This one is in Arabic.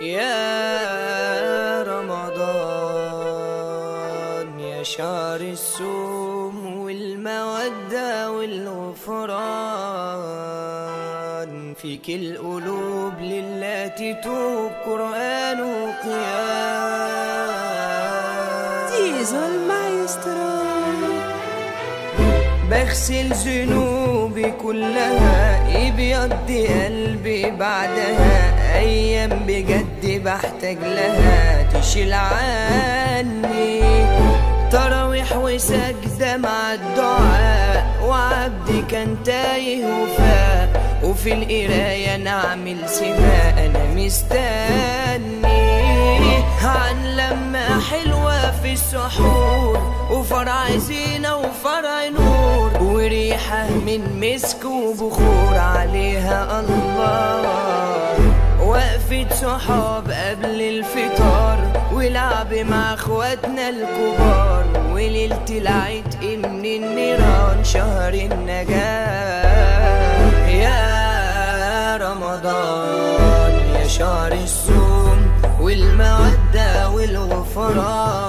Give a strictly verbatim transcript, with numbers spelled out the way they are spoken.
يا رمضان يا شهر الصوم والمودة والغفران، فيك القلوب لله تتوب، قرآن وقيام. زيزو المايسترو بغسل ذنوبي كلها، ابيض قلبي بعدها، ايام بجد بحتاج لها تشيل عني. تراويح وسجدة مع الدعاء، وعبدي كان تايه وفاق، وفي القراية نعمل سباق، انا مستني عن لمة حلوة في السحور، وفرع زينة وفرع نور، وريحة من مسك وبخور عليها الله. وقفة صحاب قبل الفطار، ولعب مع اخواتنا الكبار، وليلة العتق من النيران، شهر النجاة. يا رمضان يا شهر الصوم والمودة والغفران،